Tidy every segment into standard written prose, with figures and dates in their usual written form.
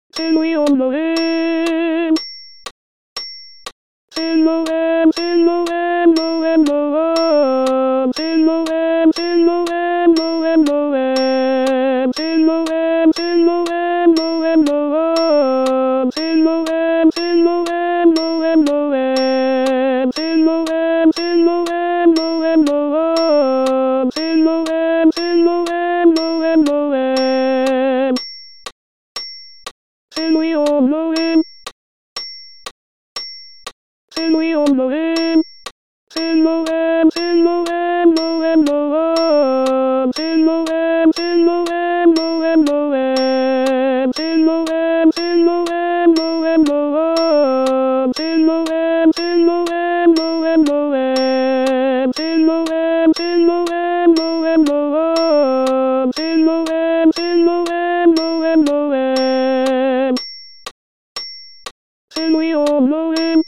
Till we on the rim. In the rim, in the rim, the rim, the rim. In the rim, in the rim, the rim, the rim. In the rim, in the rim, the rim, the rim. In the rim, in the rim, the rim, the rim. In the rim, in the rim, the rim, the rim. In the rim, in the rim, the rim, the rim. Till we on the rim. Till we on the rim. In the rim, in the rim, the rim, the rim. In the rim, in the rim, the rim, the rim. In the rim, in the rim, the rim, the rim. In the rim, in the rim, the rim, the rim. In the rim, in the rim, the rim, the rim. In the rim, in the rim, the rim, the rim. Till we on the rim.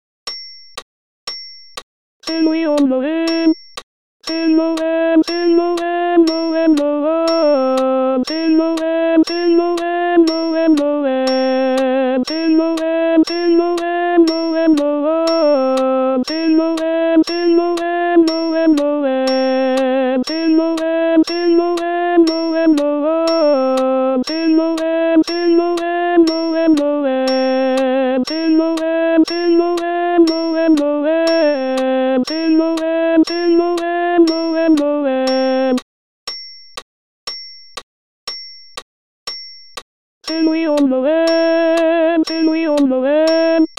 Till we on the rim. In the rim, in the rim, the rim, the rim. In the rim, in the rim, the rim, the rim. In the rim, in the rim, the rim, the rim. In the rim, in the rim, the rim, the rim. In the rim, in the rim, the rim, the rim. In the rim, in the rim, the rim, the rim. In the rim, in the rim, the rim, the rim. In the rim, in the rim, the rim, the rim. Till we on the rim, till we on the rim.